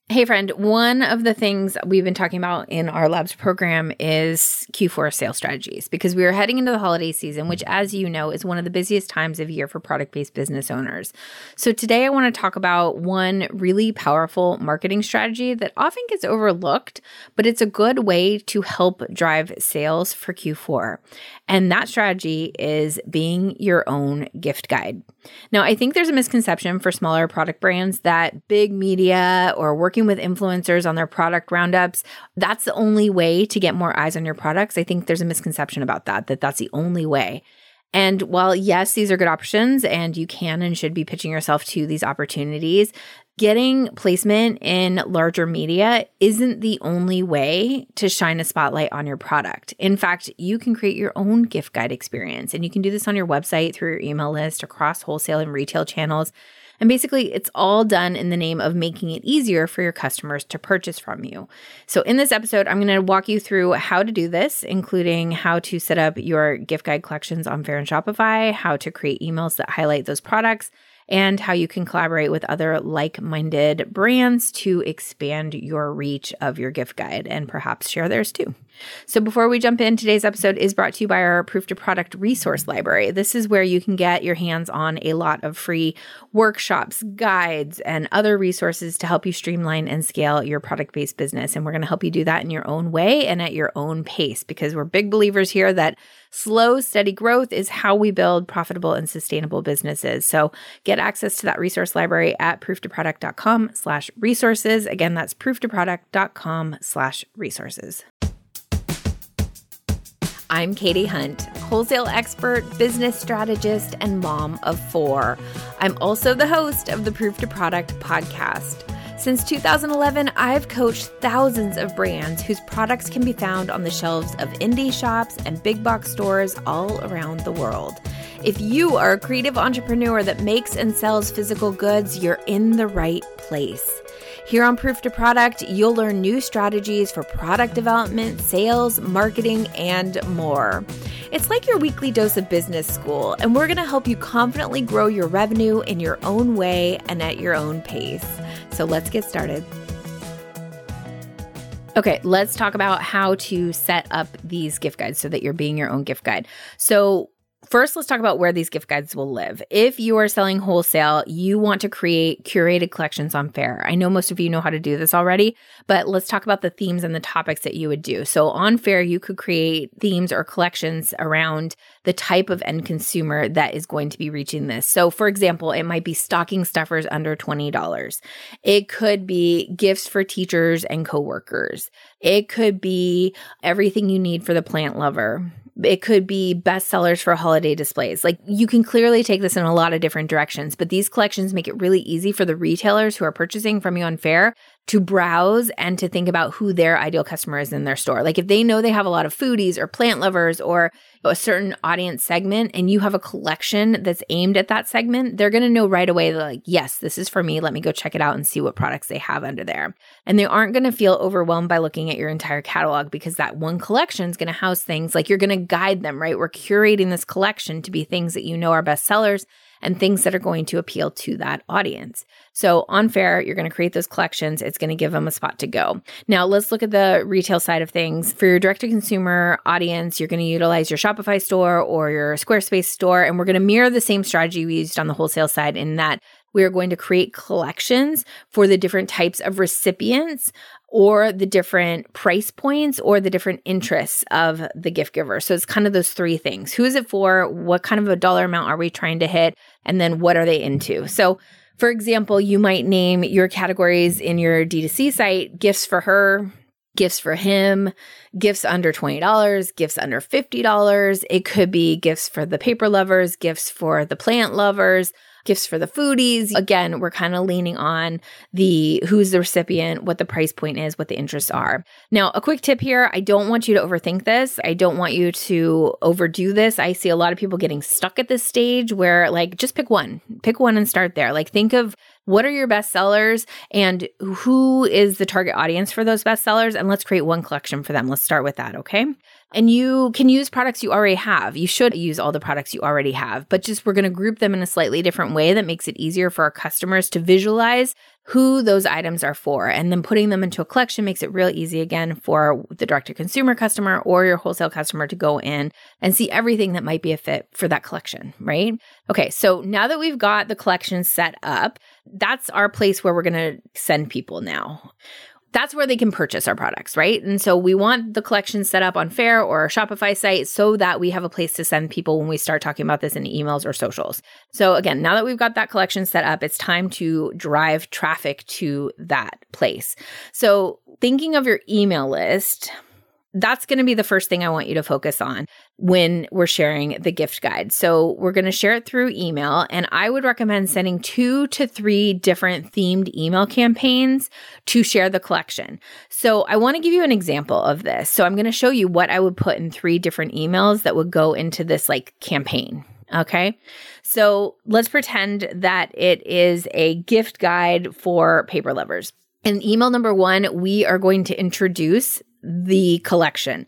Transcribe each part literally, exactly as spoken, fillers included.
Hey friend, one of the things we've been talking about in our Labs program is Q four sales strategies, because we are heading into the holiday season, which, as you know, is one of the busiest times of year for product-based business owners. So today I want to talk about one really powerful marketing strategy that often gets overlooked, but it's a good way to help drive sales for Q four. And that strategy is being your own gift guide. Now, I think there's a misconception for smaller product brands that big media or working with influencers on their product roundups, that's the only way to get more eyes on your products. I think there's a misconception about that, that that's the only way. And while, yes, these are good options and you can and should be pitching yourself to these opportunities, getting placement in larger media isn't the only way to shine a spotlight on your product. In fact, you can create your own gift guide experience, and you can do this on your website, through your email list, across wholesale and retail channels. And basically, it's all done in the name of making it easier for your customers to purchase from you. So in this episode, I'm going to walk you through how to do this, including how to set up your gift guide collections on Faire and Shopify, how to create emails that highlight those products, and how you can collaborate with other like-minded brands to expand your reach of your gift guide and perhaps share theirs too. So before we jump in, today's episode is brought to you by our Proof to Product resource library. This is where you can get your hands on a lot of free workshops, guides, and other resources to help you streamline and scale your product-based business. And we're going to help you do that in your own way and at your own pace, because we're big believers here that slow, steady growth is how we build profitable and sustainable businesses. So get access to that resource library at prooftoproduct.com slash resources. Again, that's prooftoproduct.com slash resources. I'm Katie Hunt, wholesale expert, business strategist, and mom of four. I'm also the host of the Proof to Product podcast. Since two thousand eleven, I've coached thousands of brands whose products can be found on the shelves of indie shops and big box stores all around the world. If you are a creative entrepreneur that makes and sells physical goods, you're in the right place. Here on Proof to Product, you'll learn new strategies for product development, sales, marketing, and more. It's like your weekly dose of business school, and we're going to help you confidently grow your revenue in your own way and at your own pace. So let's get started. Okay, let's talk about how to set up these gift guides so that you're being your own gift guide. So first, let's talk about where these gift guides will live. If you are selling wholesale, you want to create curated collections on Faire. I know most of you know how to do this already, but let's talk about the themes and the topics that you would do. So on Faire, you could create themes or collections around the type of end consumer that is going to be reaching this. So for example, it might be stocking stuffers under twenty dollars. It could be gifts for teachers and coworkers. It could be everything you need for the plant lover. It could be bestsellers for holiday displays. Like, you can clearly take this in a lot of different directions, but these collections make it really easy for the retailers who are purchasing from you on Faire to browse and to think about who their ideal customer is in their store. Like, if they know they have a lot of foodies or plant lovers or a certain audience segment, and you have a collection that's aimed at that segment, they're going to know right away that, like, yes, this is for me. Let me go check it out and see what products they have under there. And they aren't going to feel overwhelmed by looking at your entire catalog, because that one collection is going to house things like, you're going to guide them, right? We're curating this collection to be things that you know are bestsellers and things that are going to appeal to that audience. So on Faire, you're going to create those collections. It's going to give them a spot to go. Now, let's look at the retail side of things. For your direct-to-consumer audience, you're going to utilize your Shopify store or your Squarespace store, and we're going to mirror the same strategy we used on the wholesale side, in that we're going to create collections for the different types of recipients or the different price points or the different interests of the gift giver. So it's kind of those three things. Who is it for? What kind of a dollar amount are we trying to hit? And then what are they into? So for example, you might name your categories in your D two C site: gifts for her, gifts for him, gifts under twenty dollars, gifts under fifty dollars. It could be gifts for the paper lovers, gifts for the plant lovers, gifts for the foodies. Again, we're kind of leaning on the who's the recipient, what the price point is, what the interests are. Now, a quick tip here. I don't want you to overthink this. I don't want you to overdo this. I see a lot of people getting stuck at this stage where, like, just pick one. Pick one and start there. Like, think of what are your best sellers and who is the target audience for those best sellers, and let's create one collection for them. Let's start with that, okay? And you can use products you already have. You should use all the products you already have, but just we're going to group them in a slightly different way that makes it easier for our customers to visualize who those items are for. And then putting them into a collection makes it real easy again for the direct-to-consumer customer or your wholesale customer to go in and see everything that might be a fit for that collection, right? Okay, so now that we've got the collection set up, that's our place where we're going to send people now. That's where they can purchase our products, right? And so we want the collection set up on Faire or our Shopify site so that we have a place to send people when we start talking about this in emails or socials. So again, now that we've got that collection set up, it's time to drive traffic to that place. So thinking of your email list, that's going to be the first thing I want you to focus on when we're sharing the gift guide. So we're going to share it through email, and I would recommend sending two to three different themed email campaigns to share the collection. So I want to give you an example of this. So I'm going to show you what I would put in three different emails that would go into this like campaign. Okay. So let's pretend that it is a gift guide for paper lovers. In email number one, we are going to introduce the collection.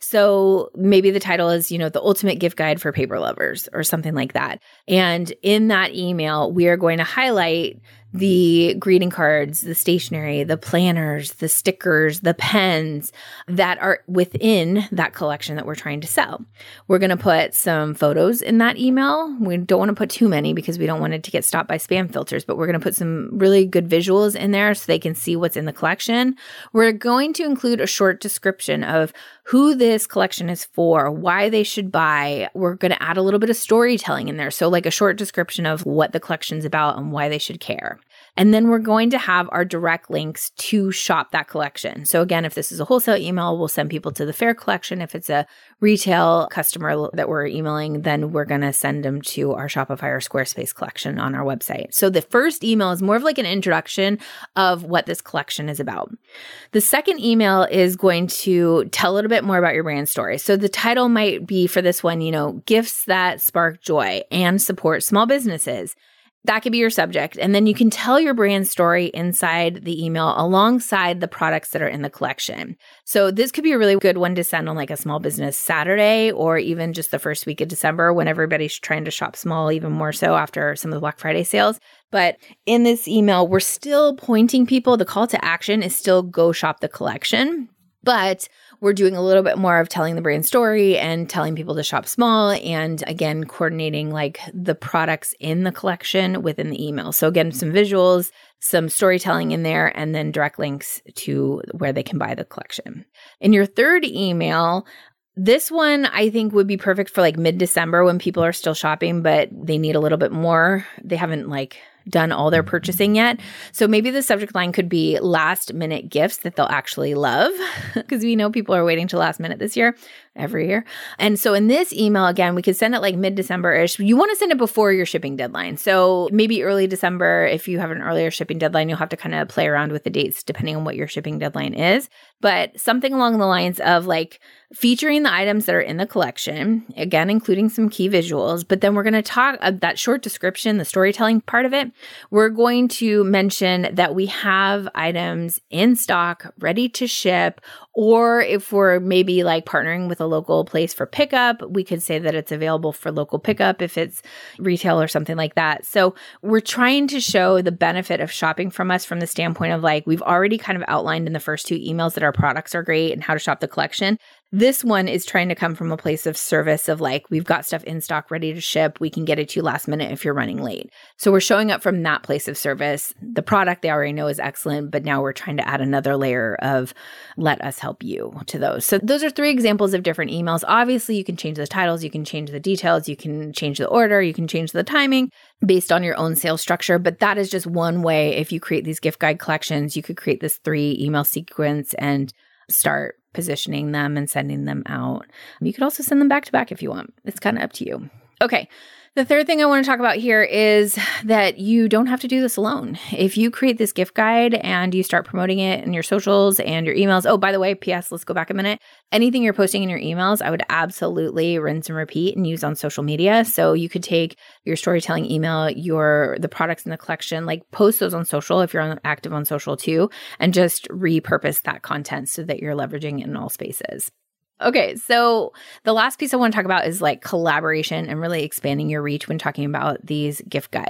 So maybe the title is, you know, the ultimate gift guide for paper lovers or something like that. And in that email, we are going to highlight the greeting cards, the stationery, the planners, the stickers, the pens that are within that collection that we're trying to sell. We're going to put some photos in that email. We don't want to put too many because we don't want it to get stopped by spam filters, but we're going to put some really good visuals in there so they can see what's in the collection. We're going to include a short description of who this collection is for, why they should buy. We're going to add a little bit of storytelling in there. So like a short description of what the collection's about and why they should care. And then we're going to have our direct links to shop that collection. So again, if this is a wholesale email, we'll send people to the Faire collection. If it's a retail customer that we're emailing, then we're going to send them to our Shopify or Squarespace collection on our website. So the first email is more of like an introduction of what this collection is about. The second email is going to tell a little bit more about your brand story. So the title might be for this one, you know, gifts that spark joy and support small businesses. That could be your subject. And then you can tell your brand story inside the email alongside the products that are in the collection. So this could be a really good one to send on like a small business Saturday or even just the first week of December when everybody's trying to shop small, even more so after some of the Black Friday sales. But in this email, we're still pointing people. The call to action is still go shop the collection. But we're doing a little bit more of telling the brand story and telling people to shop small and again, coordinating like the products in the collection within the email. So again, some visuals, some storytelling in there, and then direct links to where they can buy the collection. In your third email, this one I think would be perfect for like mid-December when people are still shopping, but they need a little bit more. They haven't like done all their purchasing yet. So maybe the subject line could be last minute gifts that they'll actually love because we know people are waiting till last minute this year, every year. And so in this email, again, we could send it like mid-December-ish. You want to send it before your shipping deadline. So maybe early December, if you have an earlier shipping deadline, you'll have to kind of play around with the dates depending on what your shipping deadline is. But something along the lines of like featuring the items that are in the collection, again, including some key visuals. But then we're going to talk uh, that short description, the storytelling part of it. We're going to mention that we have items in stock, ready to ship, or if we're maybe like partnering with a local place for pickup, we could say that it's available for local pickup if it's retail or something like that. So we're trying to show the benefit of shopping from us from the standpoint of like, we've already kind of outlined in the first two emails that our products are great and how to shop the collection. This one is trying to come from a place of service of like, we've got stuff in stock ready to ship. We can get it to you last minute if you're running late. So we're showing up from that place of service. The product they already know is excellent, but now we're trying to add another layer of let us help you to those. So those are three examples of different emails. Obviously, you can change the titles, you can change the details, you can change the order, you can change the timing based on your own sales structure. But that is just one way. If you create these gift guide collections, you could create this three email sequence and start positioning them and sending them out. You could also send them back to back if you want. It's kind of up to you. Okay. The third thing I want to talk about here is that you don't have to do this alone. If you create this gift guide and you start promoting it in your socials and your emails, oh, by the way, P S, let's go back a minute. Anything you're posting in your emails, I would absolutely rinse and repeat and use on social media. So you could take your storytelling email, your the products in the collection, like post those on social if you're on, active on social too, and just repurpose that content so that you're leveraging it in all spaces. Okay, so the last piece I want to talk about is like collaboration and really expanding your reach when talking about these gift guides.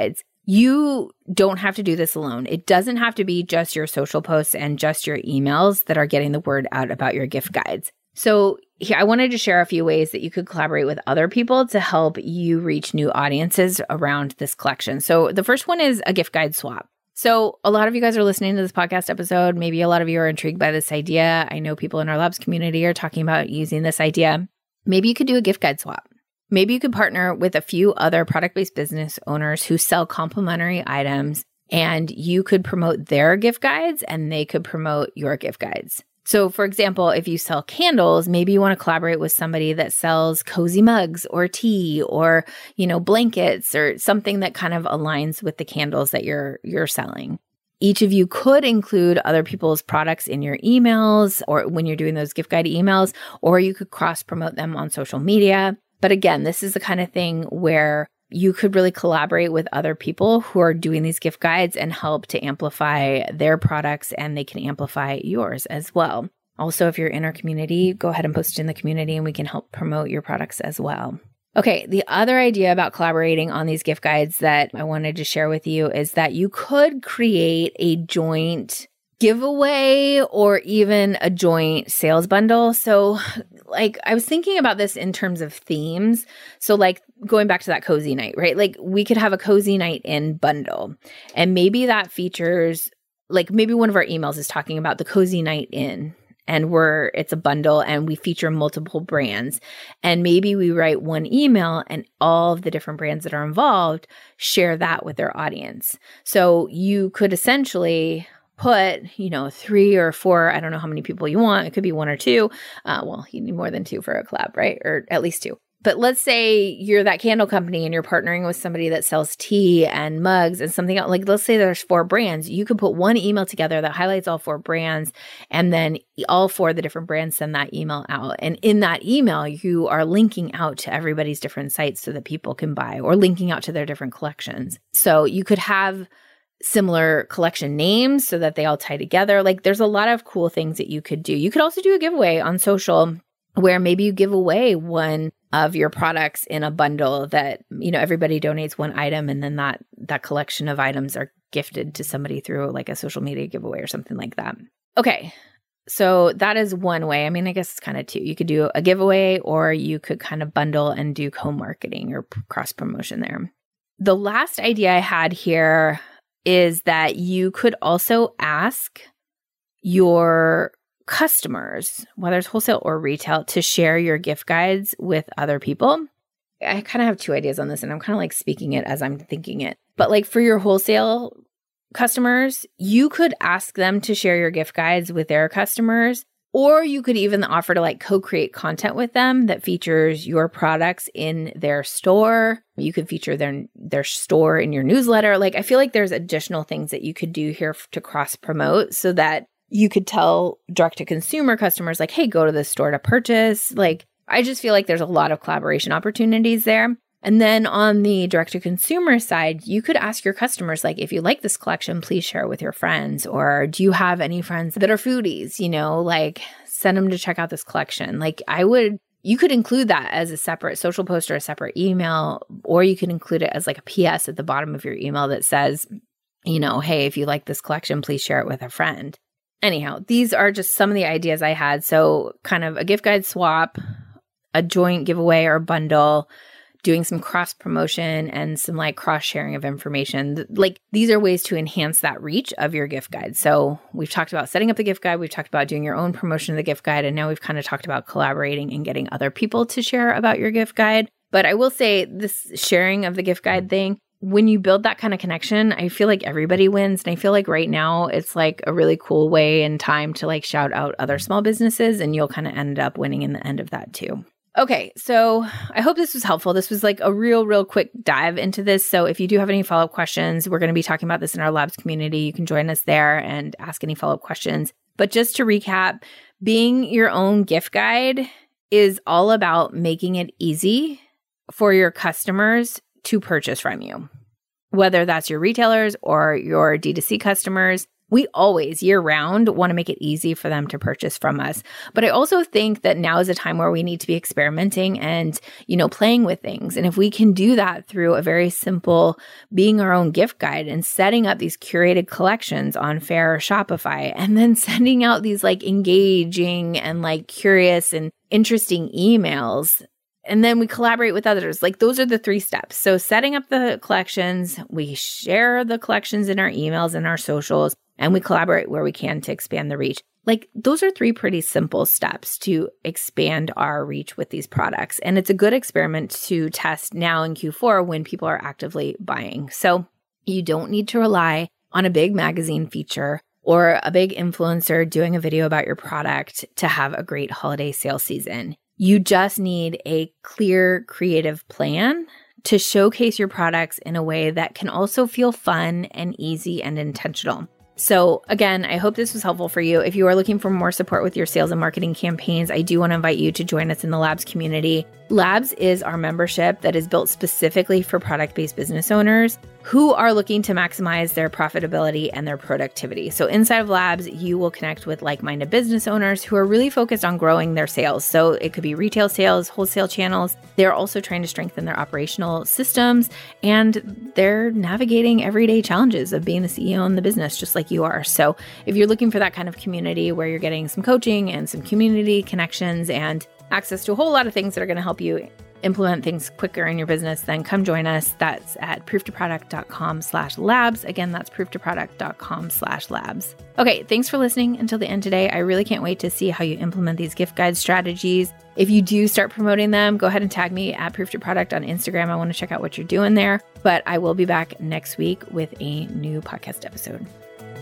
You don't have to do this alone. It doesn't have to be just your social posts and just your emails that are getting the word out about your gift guides. So here, I wanted to share a few ways that you could collaborate with other people to help you reach new audiences around this collection. So the first one is a gift guide swap. So a lot of you guys are listening to this podcast episode. Maybe a lot of you are intrigued by this idea. I know people in our labs community are talking about using this idea. Maybe you could do a gift guide swap. Maybe you could partner with a few other product-based business owners who sell complementary items, and you could promote their gift guides and they could promote your gift guides. So for example, if you sell candles, maybe you want to collaborate with somebody that sells cozy mugs or tea or, you know, blankets or something that kind of aligns with the candles that you're you're selling. Each of you could include other people's products in your emails or when you're doing those gift guide emails, or you could cross-promote them on social media. But again, this is the kind of thing where you could really collaborate with other people who are doing these gift guides and help to amplify their products, and they can amplify yours as well. Also, if you're in our community, go ahead and post it in the community and we can help promote your products as well. Okay, the other idea about collaborating on these gift guides that I wanted to share with you is that you could create a joint giveaway or even a joint sales bundle. So like I was thinking about this in terms of themes. So like going back to that cozy night, right? Like we could have a cozy night in bundle, and maybe that features like maybe one of our emails is talking about the cozy night in, and we're it's a bundle and we feature multiple brands. And maybe we write one email and all of the different brands that are involved share that with their audience. So you could essentially put, you know, three or four, I don't know how many people you want. It could be one or two. Uh, well, you need more than two for a collab, right? Or at least two. But let's say you're that candle company and you're partnering with somebody that sells tea and mugs and something else. Like, let's say there's four brands. You could put one email together that highlights all four brands, and then all four of the different brands send that email out. And in that email, you are linking out to everybody's different sites so that people can buy, or linking out to their different collections. So you could have similar collection names so that they all tie together. Like there's a lot of cool things that you could do. You could also do a giveaway on social where maybe you give away one of your products in a bundle that, you know, everybody donates one item, and then that that collection of items are gifted to somebody through like a social media giveaway or something like that. Okay. So that is one way. I mean, I guess it's kind of two. You could do a giveaway, or you could kind of bundle and do co-marketing or cross promotion there. The last idea I had here is that you could also ask your customers, whether it's wholesale or retail, to share your gift guides with other people. I kind of have two ideas on this, and I'm kind of like speaking it as I'm thinking it. But like for your wholesale customers, you could ask them to share your gift guides with their customers, or you could even offer to like co-create content with them that features your products in their store. You could feature their their store in your newsletter. Like I feel like there's additional things that you could do here to cross promote so that you could tell direct to consumer customers like, hey, go to this store to purchase. Like I just feel like there's a lot of collaboration opportunities there. And then on the direct to consumer side, you could ask your customers, like, if you like this collection, please share it with your friends. Or do you have any friends that are foodies? You know, like send them to check out this collection. Like I would, you could include that as a separate social post or a separate email, or you could include it as like a P S at the bottom of your email that says, you know, hey, if you like this collection, please share it with a friend. Anyhow, these are just some of the ideas I had. So kind of a gift guide swap, a joint giveaway or bundle, doing some cross promotion and some like cross sharing of information. Like these are ways to enhance that reach of your gift guide. So we've talked about setting up the gift guide. We've talked about doing your own promotion of the gift guide. And now we've kind of talked about collaborating and getting other people to share about your gift guide. But I will say this sharing of the gift guide thing, when you build that kind of connection, I feel like everybody wins. And I feel like right now it's like a really cool way and time to like shout out other small businesses, and you'll kind of end up winning in the end of that too. Okay, so I hope this was helpful. This was like a real, real quick dive into this. So if you do have any follow-up questions, we're going to be talking about this in our labs community. You can join us there and ask any follow-up questions. But just to recap, being your own gift guide is all about making it easy for your customers to purchase from you, whether that's your retailers or your D two C customers. we always, year round, want to make it easy for them to purchase from us. But I also think that now is a time where we need to be experimenting and, you know, playing with things. And if we can do that through a very simple being our own gift guide and setting up these curated collections on Faire or Shopify, and then sending out these like engaging and like curious and interesting emails, and then we collaborate with others. Like those are the three steps. So setting up the collections, we share the collections in our emails and our socials, and we collaborate where we can to expand the reach. Like those are three pretty simple steps to expand our reach with these products. And it's a good experiment to test now in Q four when people are actively buying. So you don't need to rely on a big magazine feature or a big influencer doing a video about your product to have a great holiday sales season. You just need a clear creative plan to showcase your products in a way that can also feel fun and easy and intentional. So again, I hope this was helpful for you. If you are looking for more support with your sales and marketing campaigns, I do want to invite you to join us in the Labs community. Labs is our membership that is built specifically for product-based business owners who are looking to maximize their profitability and their productivity. So inside of Labs, you will connect with like-minded business owners who are really focused on growing their sales. So it could be retail sales, wholesale channels. They're also trying to strengthen their operational systems, and they're navigating everyday challenges of being the C E O in the business, just like you are. So if you're looking for that kind of community where you're getting some coaching and some community connections and access to a whole lot of things that are going to help you implement things quicker in your business, then come join us. That's at prooftoproduct.com slash labs. Again, that's prooftoproduct.com slash labs. Okay, thanks for listening until the end today. I really can't wait to see how you implement these gift guide strategies. If you do start promoting them, go ahead and tag me at prooftoproduct on Instagram. I want to check out what you're doing there. But I will be back next week with a new podcast episode.